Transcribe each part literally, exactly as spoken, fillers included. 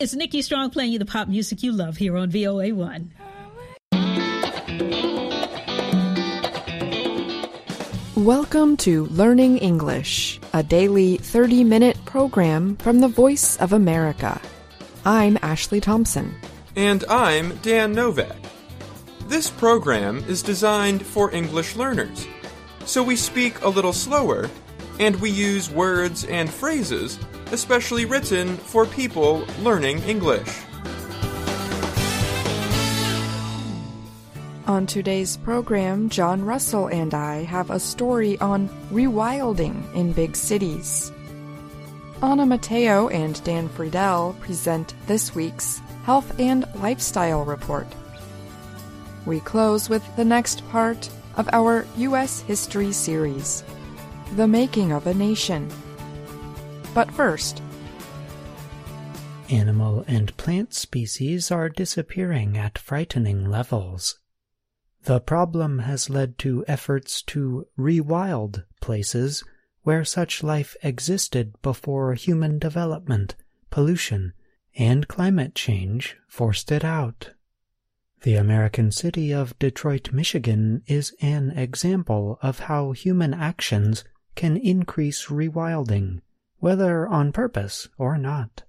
It's Nikki Strong playing you the pop music you love here on V O A one. Welcome to Learning English, a daily thirty-minute program from the Voice of America. I'm Ashley Thompson. And I'm Dan Novak. This program is designed for English learners, so we speak a little slower, and we use words and phrases especially written for people learning English. On today's program, John Russell and I have a story on rewilding in big cities. Anna Mateo and Dan Friedel present this week's Health and Lifestyle Report. We close with the next part of our U S History series, The Making of a Nation. But first, animal and plant species are disappearing at frightening levels. The problem has led to efforts to rewild places where such life existed before human development, pollution, and climate change forced it out. The American city of Detroit, Michigan is an example of how human actions can increase rewilding, whether on purpose or not.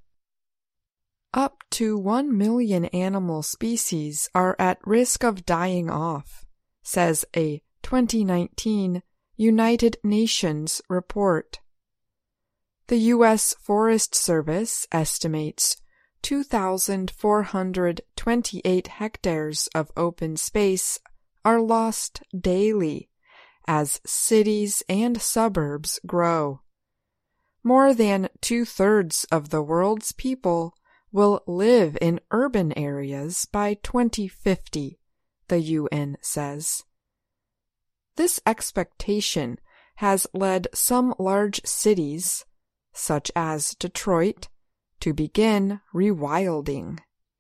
Up to one million animal species are at risk of dying off, says a twenty nineteen United Nations report. The U S Forest Service estimates two thousand four hundred twenty-eight hectares of open space are lost daily as cities and suburbs grow. More than two-thirds of the world's people will live in urban areas by twenty fifty, the U N says. This expectation has led some large cities, such as Detroit, to begin rewilding.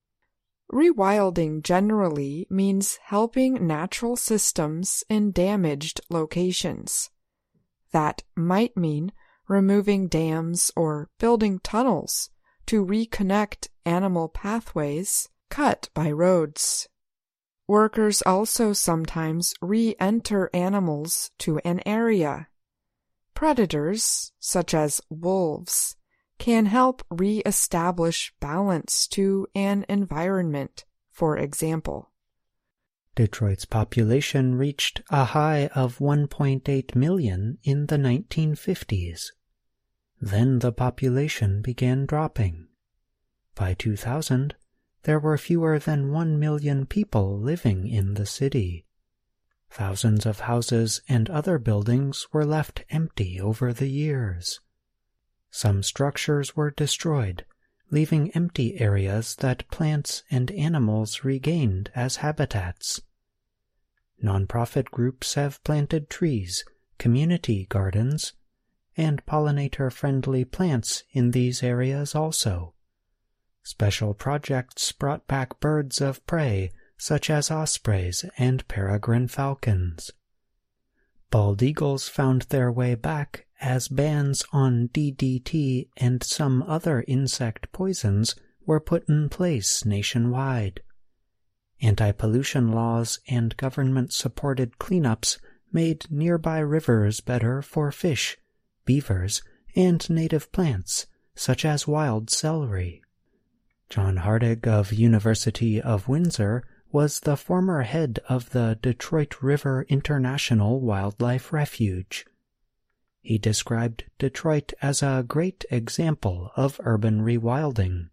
Rewilding generally means helping natural systems in damaged locations. That might mean removing dams or building tunnels to reconnect animal pathways cut by roads. Workers also sometimes re-enter animals to an area. Predators, such as wolves, can help re-establish balance to an environment, for example. Detroit's population reached a high of one point eight million in the nineteen fifties. Then the population began dropping. By two thousand, there were fewer than one million people living in the city. Thousands of houses and other buildings were left empty over the years. Some structures were destroyed, leaving empty areas that plants and animals regained as habitats. Nonprofit groups have planted trees, community gardens, and pollinator-friendly plants in these areas also. Special projects brought back birds of prey such as ospreys and peregrine falcons. Bald eagles found their way back as bans on D D T and some other insect poisons were put in place nationwide. Anti-pollution laws and government-supported cleanups made nearby rivers better for fish, beavers, and native plants, such as wild celery. John Hardig of University of Windsor was the former head of the Detroit River International Wildlife Refuge. He described Detroit as a great example of urban rewilding.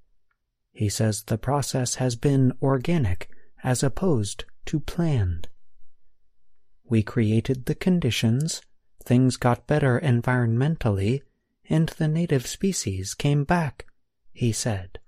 He says the process has been organic as opposed to planned. We created the conditions, things got better environmentally, and the native species came back, he said.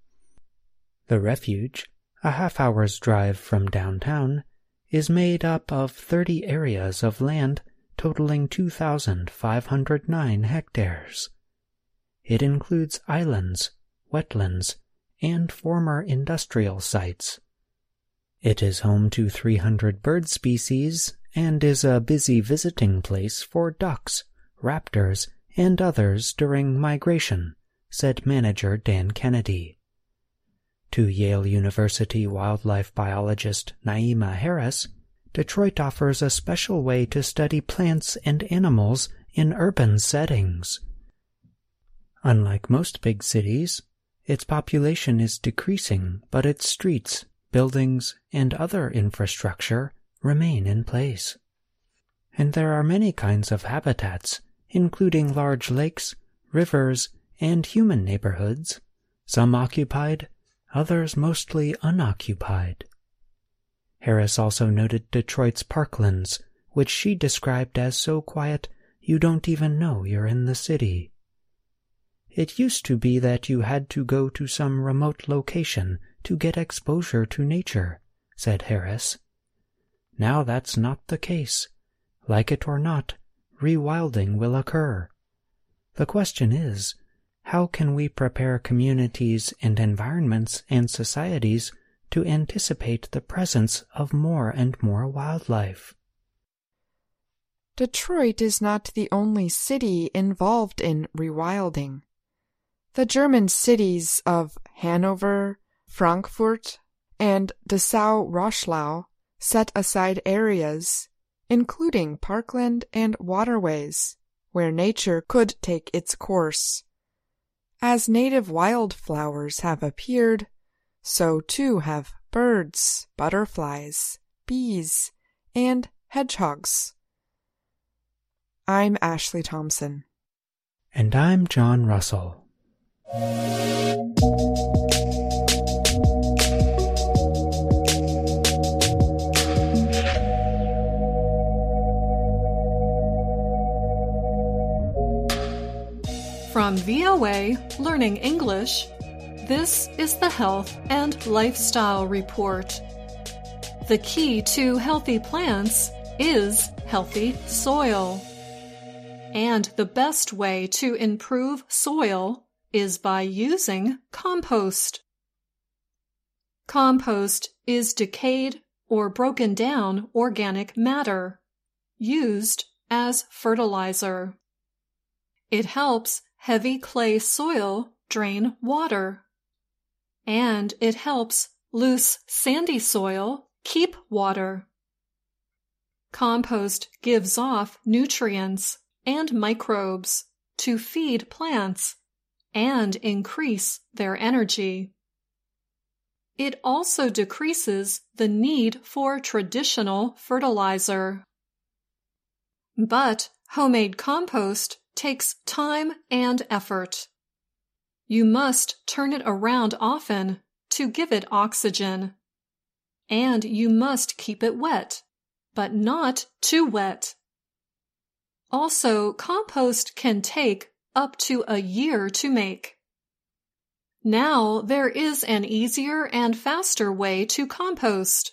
The refuge, a half-hour's drive from downtown, is made up of thirty areas of land totaling two thousand five hundred nine hectares. It includes islands, wetlands, and former industrial sites. It is home to three hundred bird species and is a busy visiting place for ducks, raptors, and others during migration, said manager Dan Kennedy. To Yale University wildlife biologist Naima Harris, Detroit offers a special way to study plants and animals in urban settings. Unlike most big cities, its population is decreasing, but its streets, buildings, and other infrastructure remain in place. And there are many kinds of habitats, including large lakes, rivers, and human neighborhoods, some occupied, others mostly unoccupied. Harris also noted Detroit's parklands, which she described as so quiet you don't even know you're in the city. It used to be that you had to go to some remote location to get exposure to nature, said Harris. Now that's not the case. Like it or not, rewilding will occur. The question is, how can we prepare communities and environments and societies to anticipate the presence of more and more wildlife? Detroit is not the only city involved in rewilding. The German cities of Hanover, Frankfurt, and Dessau-Roßlau set aside areas, including parkland and waterways, where nature could take its course. As native wildflowers have appeared, so too have birds, butterflies, bees, and hedgehogs. I'm Ashley Thompson. And I'm John Russell. From V O A Learning English, this is the Health and Lifestyle Report. The key to healthy plants is healthy soil. And the best way to improve soil is by using compost. Compost is decayed or broken down organic matter, used as fertilizer. It helps heavy clay soil drain water, and it helps loose sandy soil keep water. Compost gives off nutrients and microbes to feed plants and increase their energy. It also decreases the need for traditional fertilizer. But homemade compost takes time and effort. You must turn it around often to give it oxygen. And you must keep it wet, but not too wet. Also, compost can take up to a year to make. Now there is an easier and faster way to compost.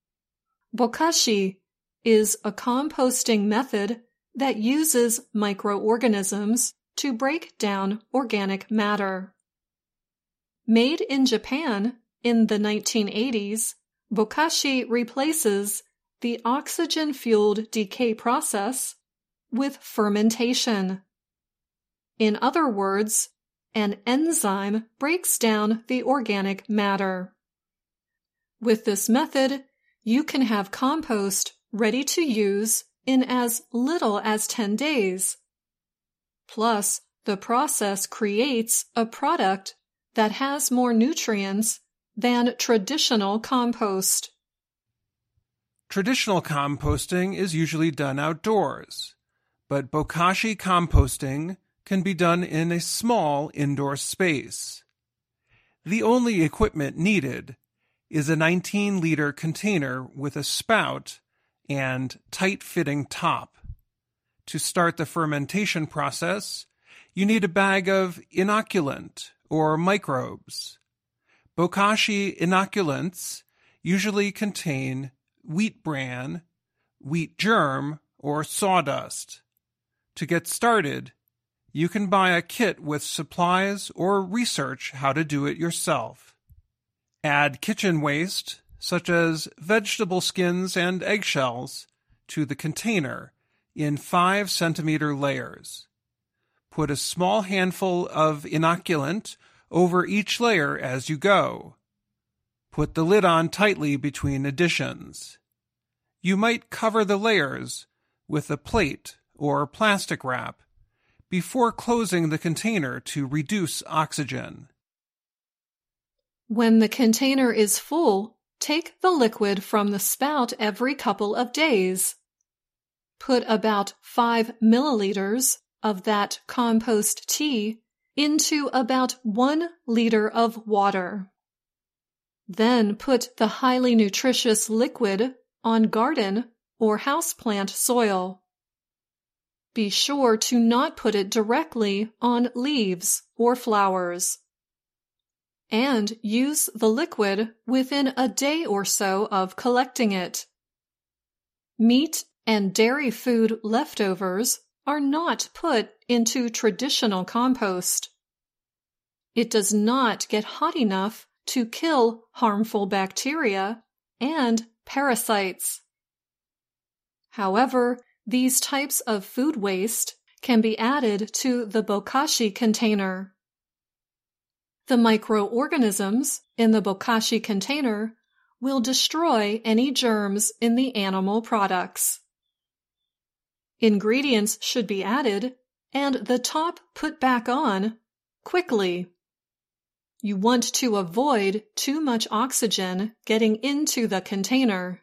Bokashi is a composting method that uses microorganisms to break down organic matter. Made in Japan in the nineteen eighties, Bokashi replaces the oxygen-fueled decay process with fermentation. In other words, an enzyme breaks down the organic matter. With this method, you can have compost ready to use in as little as ten days. Plus, the process creates a product that has more nutrients than traditional compost. Traditional composting is usually done outdoors, but Bokashi composting can be done in a small indoor space. The only equipment needed is a nineteen liter container with a spout and tight-fitting top. To start the fermentation process, you need a bag of inoculant or microbes. Bokashi inoculants usually contain wheat bran, wheat germ, or sawdust. To get started, you can buy a kit with supplies or research how to do it yourself. Add kitchen waste, such as vegetable skins and eggshells, to the container in five centimeter layers. Put a small handful of inoculant over each layer as you go. Put the lid on tightly between additions. You might cover the layers with a plate or plastic wrap before closing the container to reduce oxygen. When the container is full, take the liquid from the spout every couple of days. Put about five milliliters of that compost tea into about one liter of water. Then put the highly nutritious liquid on garden or houseplant soil. Be sure to not put it directly on leaves or flowers. And use the liquid within a day or so of collecting it. Meat and dairy food leftovers are not put into traditional compost. It does not get hot enough to kill harmful bacteria and parasites. However, these types of food waste can be added to the bokashi container. The microorganisms in the bokashi container will destroy any germs in the animal products. Ingredients should be added and the top put back on quickly. You want to avoid too much oxygen getting into the container.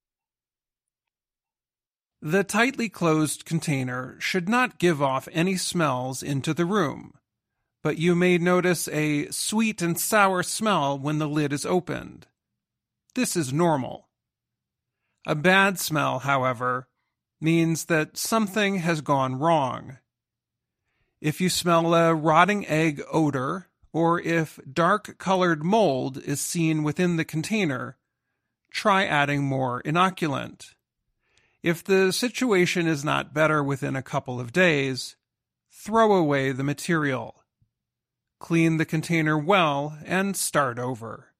The tightly closed container should not give off any smells into the room, but you may notice a sweet and sour smell when the lid is opened. This is normal. A bad smell, however, means that something has gone wrong. If you smell a rotting egg odor, or if dark-colored mold is seen within the container, try adding more inoculant. If the situation is not better within a couple of days, throw away the material. Clean the container well and start over.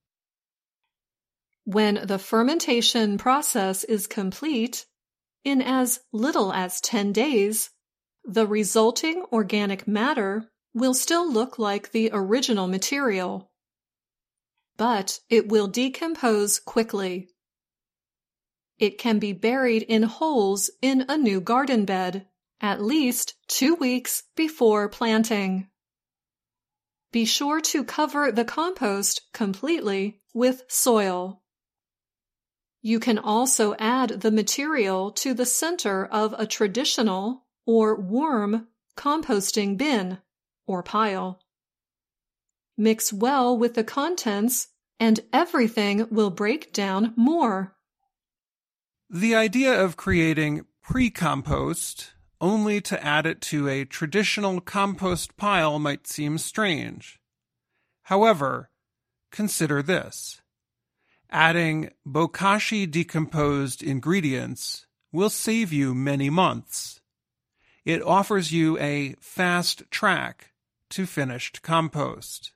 When the fermentation process is complete, in as little as ten days, the resulting organic matter will still look like the original material, but it will decompose quickly. It can be buried in holes in a new garden bed at least two weeks before planting. Be sure to cover the compost completely with soil. You can also add the material to the center of a traditional or warm composting bin or pile. Mix well with the contents and everything will break down more. The idea of creating pre-compost only to add it to a traditional compost pile might seem strange. However, consider this. Adding bokashi decomposed ingredients will save you many months. It offers you a fast track to finished compost.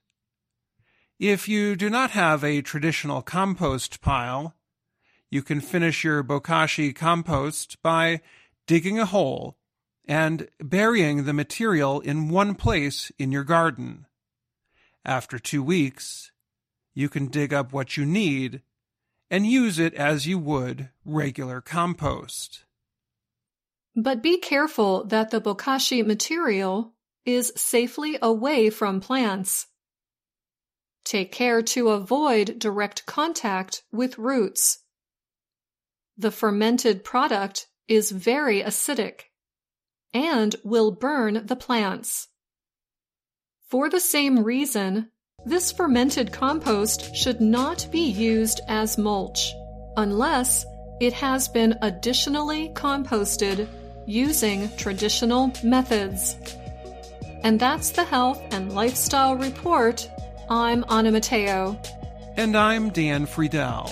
If you do not have a traditional compost pile, you can finish your bokashi compost by digging a hole and burying the material in one place in your garden. After two weeks, you can dig up what you need and use it as you would regular compost. But be careful that the bokashi material is safely away from plants. Take care to avoid direct contact with roots. The fermented product is very acidic and will burn the plants. For the same reason, this fermented compost should not be used as mulch unless it has been additionally composted using traditional methods. And that's the Health and Lifestyle Report. I'm Anna Matteo. And I'm Dan Friedel.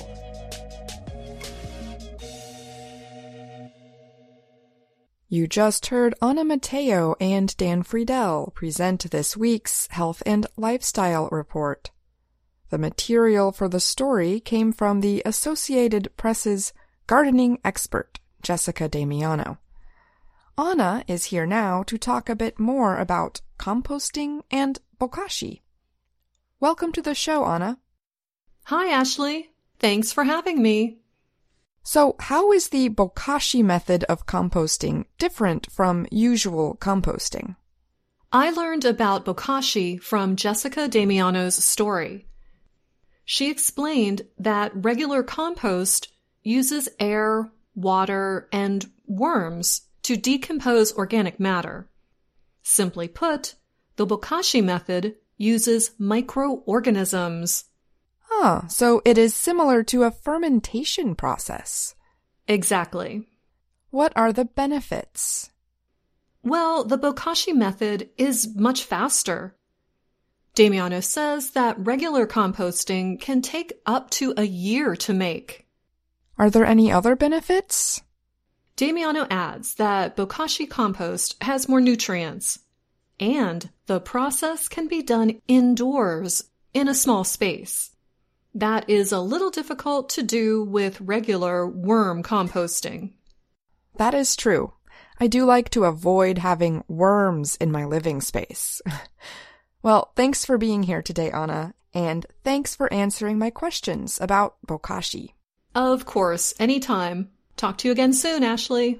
You just heard Anna Matteo and Dan Friedel present this week's Health and Lifestyle Report. The material for the story came from the Associated Press's gardening expert, Jessica Damiano. Anna is here now to talk a bit more about composting and bokashi. Welcome to the show, Anna. Hi, Ashley. Thanks for having me. So, how is the bokashi method of composting different from usual composting? I learned about bokashi from Jessica Damiano's story. She explained that regular compost uses air, water, and worms to decompose organic matter. Simply put, the bokashi method uses microorganisms. Ah, so it is similar to a fermentation process. Exactly. What are the benefits? Well, the bokashi method is much faster. Damiano says that regular composting can take up to a year to make. Are there any other benefits? Damiano adds that bokashi compost has more nutrients, and the process can be done indoors in a small space. That is a little difficult to do with regular worm composting. That is true. I do like to avoid having worms in my living space. Well, thanks for being here today, Anna, and thanks for answering my questions about bokashi. Of course, anytime. Talk to you again soon, Ashley.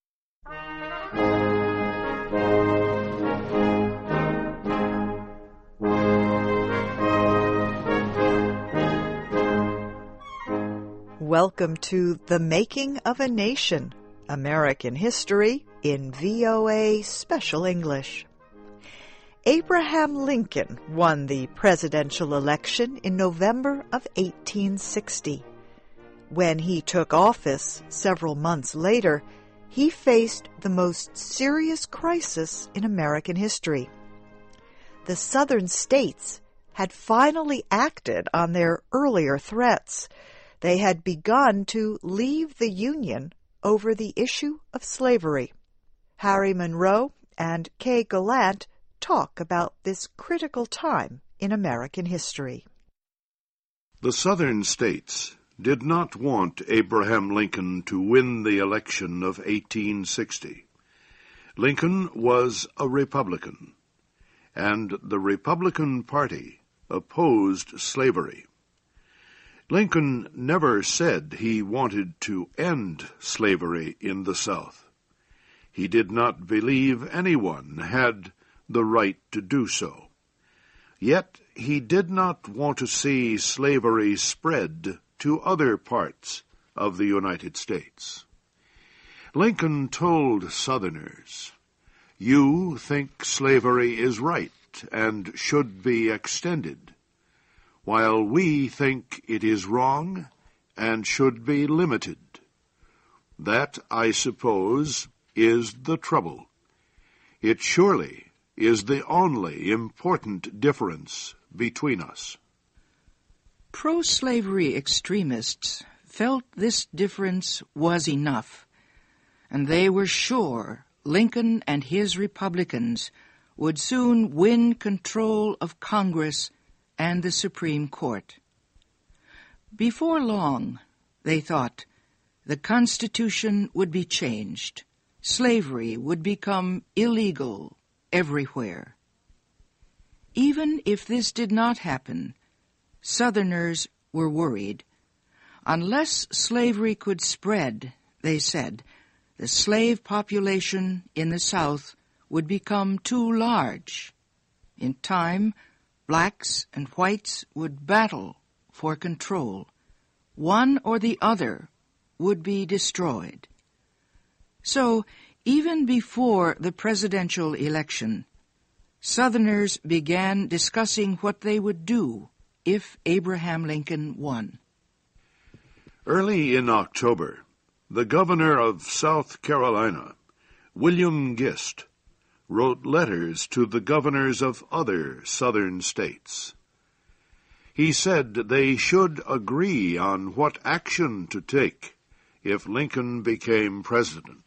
Welcome to The Making of a Nation, American History in V O A Special English. Abraham Lincoln won the presidential election in November of eighteen sixty. When he took office several months later, he faced the most serious crisis in American history. The Southern states had finally acted on their earlier threats. They had begun to leave the Union over the issue of slavery. Harry Monroe and Kay Gallant talk about this critical time in American history. The Southern states did not want Abraham Lincoln to win the election of eighteen sixty. Lincoln was a Republican, and the Republican Party opposed slavery. Lincoln never said he wanted to end slavery in the South. He did not believe anyone had the right to do so. Yet he did not want to see slavery spread to other parts of the United States. Lincoln told Southerners, "You think slavery is right and should be extended, while we think it is wrong and should be limited. That, I suppose, is the trouble. It surely is the only important difference between us." Pro-slavery extremists felt this difference was enough, and they were sure Lincoln and his Republicans would soon win control of Congress and the Supreme Court. Before long, they thought, the Constitution would be changed. Slavery would become illegal everywhere. Even if this did not happen, Southerners were worried. Unless slavery could spread, they said, the slave population in the South would become too large. In time, blacks and whites would battle for control. One or the other would be destroyed. So, even before the presidential election, Southerners began discussing what they would do if Abraham Lincoln won. Early in October, the governor of South Carolina, William Gist, wrote letters to the governors of other southern states. He said they should agree on what action to take if Lincoln became president.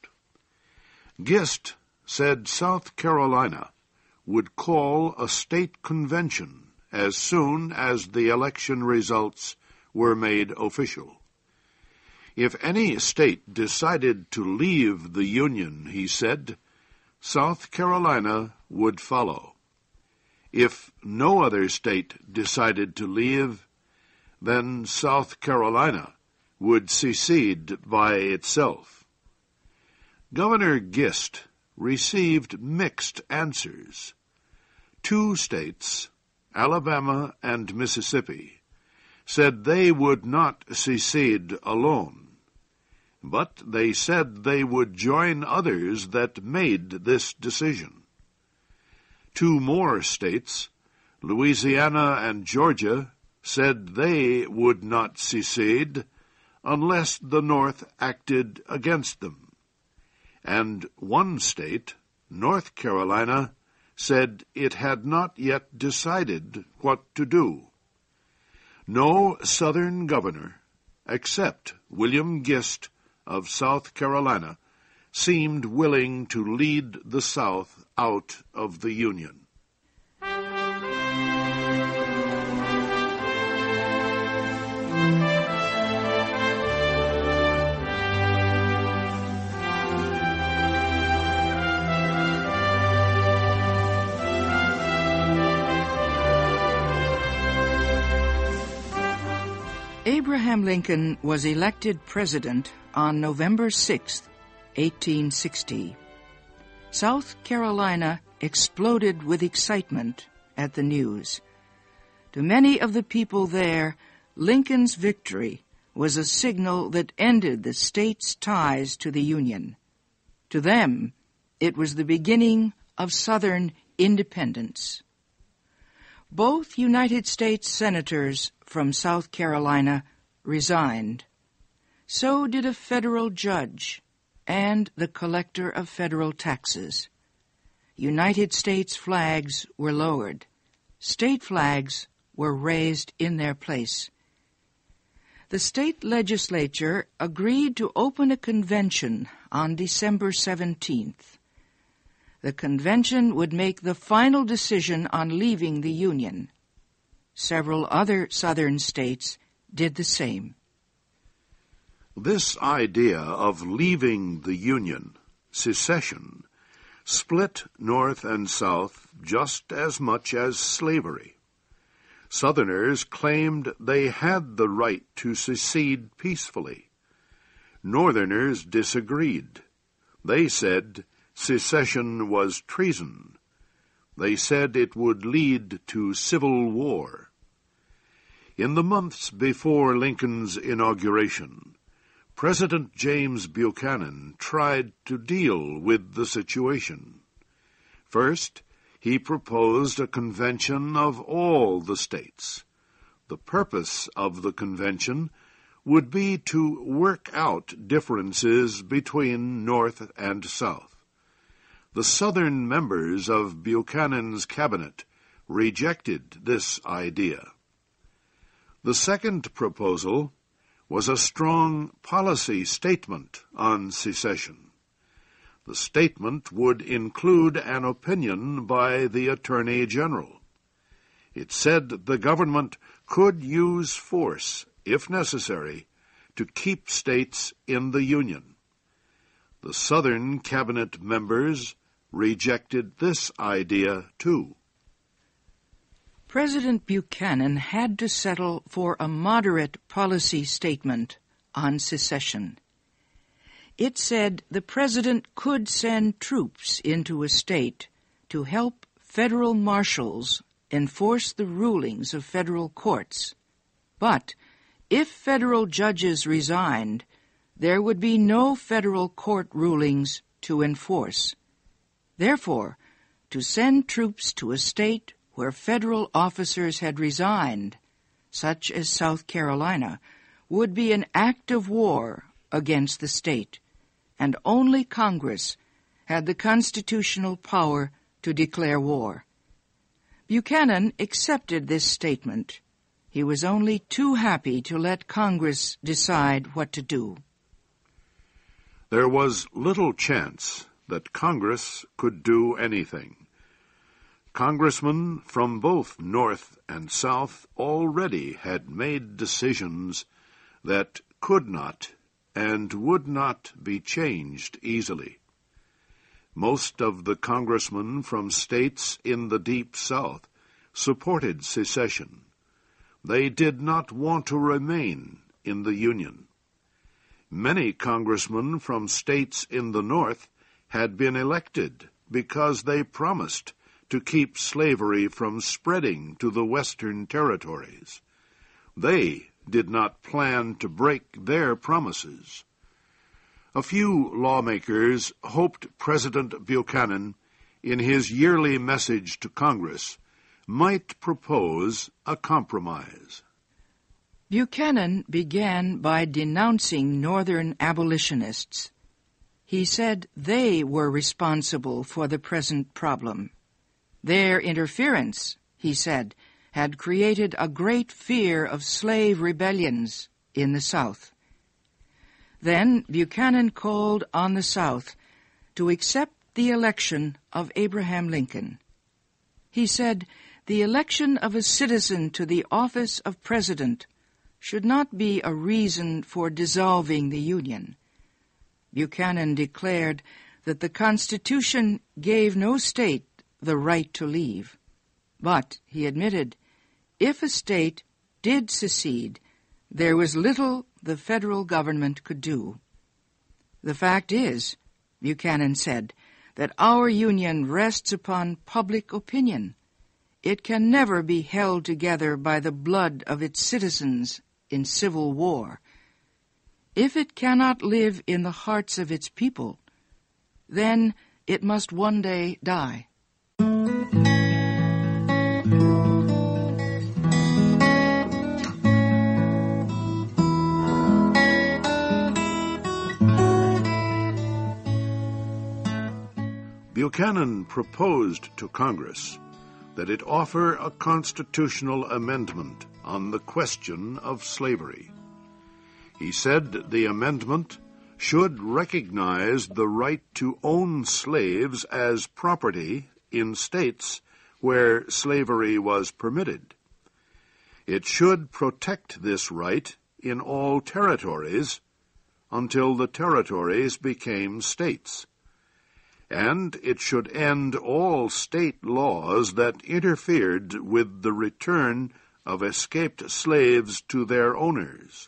Gist said South Carolina would call a state convention as soon as the election results were made official. If any state decided to leave the Union, he said, South Carolina would follow. If no other state decided to leave, then South Carolina would secede by itself. Governor Gist received mixed answers. Two states, Alabama and Mississippi, said they would not secede alone, but they said they would join others that made this decision. Two more states, Louisiana and Georgia, said they would not secede unless the North acted against them. And one state, North Carolina, said it had not yet decided what to do. No Southern governor, except William Gist of South Carolina, seemed willing to lead the South out of the Union. Abraham Lincoln was elected president on November sixth, eighteen sixty. South Carolina exploded with excitement at the news. To many of the people there, Lincoln's victory was a signal that ended the state's ties to the Union. To them, it was the beginning of Southern independence. Both United States senators from South Carolina resigned. So did a federal judge and the collector of federal taxes. United States flags were lowered. State flags were raised in their place. The state legislature agreed to open a convention on December seventeenth. The convention would make the final decision on leaving the Union. Several other Southern states did the same. This idea of leaving the Union, secession, split North and South just as much as slavery. Southerners claimed they had the right to secede peacefully. Northerners disagreed. They said secession was treason. They said it would lead to civil war. In the months before Lincoln's inauguration, President James Buchanan tried to deal with the situation. First, he proposed a convention of all the states. The purpose of the convention would be to work out differences between North and South. The Southern members of Buchanan's cabinet rejected this idea. The second proposal was a strong policy statement on secession. The statement would include an opinion by the Attorney General. It said the government could use force, if necessary, to keep states in the Union. The Southern cabinet members rejected this idea, too. President Buchanan had to settle for a moderate policy statement on secession. It said the president could send troops into a state to help federal marshals enforce the rulings of federal courts. But if federal judges resigned, there would be no federal court rulings to enforce. Therefore, to send troops to a state where federal officers had resigned, such as South Carolina, would be an act of war against the state, and only Congress had the constitutional power to declare war. Buchanan accepted this statement. He was only too happy to let Congress decide what to do. There was little chance that Congress could do anything. Congressmen from both North and South already had made decisions that could not and would not be changed easily. Most of the congressmen from states in the Deep South supported secession. They did not want to remain in the Union. Many congressmen from states in the North had been elected because they promised to keep slavery from spreading to the western territories. They did not plan to break their promises. A few lawmakers hoped President Buchanan, in his yearly message to Congress, might propose a compromise. Buchanan began by denouncing Northern abolitionists. He said they were responsible for the present problem. Their interference, he said, had created a great fear of slave rebellions in the South. Then Buchanan called on the South to accept the election of Abraham Lincoln. He said the election of a citizen to the office of president should not be a reason for dissolving the Union. Buchanan declared that the Constitution gave no state the right to leave. But, he admitted, if a state did secede, there was little the federal government could do. The fact is, Buchanan said, that our Union rests upon public opinion. It can never be held together by the blood of its citizens in civil war. If it cannot live in the hearts of its people, then it must one day die. Buchanan proposed to Congress that it offer a constitutional amendment on the question of slavery. He said the amendment should recognize the right to own slaves as property in states where slavery was permitted. It should protect this right in all territories until the territories became states. And it should end all state laws that interfered with the return of escaped slaves to their owners.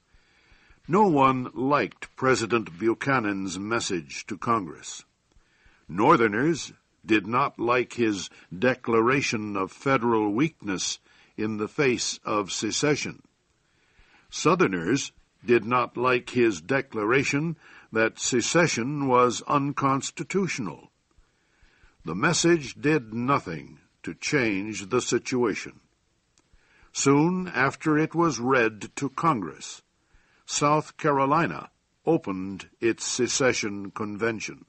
No one liked President Buchanan's message to Congress. Northerners did not like his declaration of federal weakness in the face of secession. Southerners did not like his declaration that secession was unconstitutional. The message did nothing to change the situation. Soon after it was read to Congress, South Carolina opened its secession convention.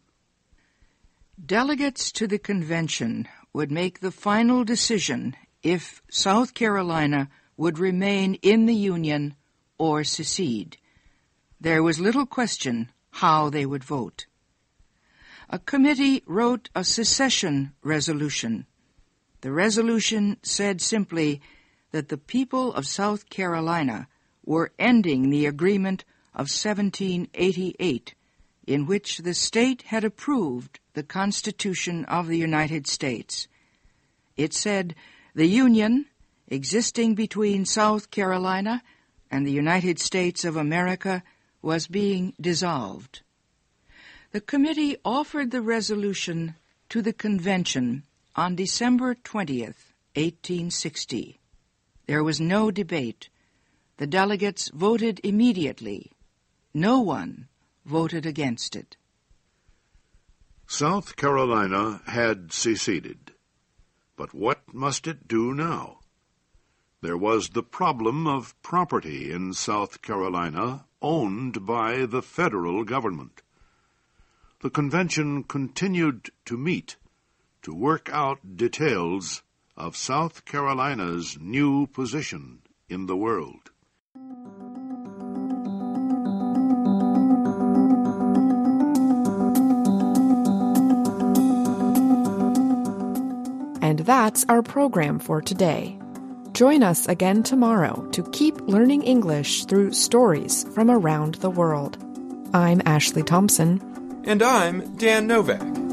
Delegates to the convention would make the final decision if South Carolina would remain in the Union or secede. There was little question how they would vote. A committee wrote a secession resolution. The resolution said simply that the people of South Carolina were ending the agreement of seventeen eighty-eight, in which the state had approved the Constitution of the United States. It said the Union, existing between South Carolina and the United States of America, was being dissolved. The committee offered the resolution to the convention on December twentieth, eighteen sixty. There was no debate. The delegates voted immediately. No one voted against it. South Carolina had seceded. But what must it do now? There was the problem of property in South Carolina owned by the federal government. The convention continued to meet to work out details of South Carolina's new position in the world. And that's our program for today. Join us again tomorrow to keep learning English through stories from around the world. I'm Ashley Thompson. And I'm Dan Novak.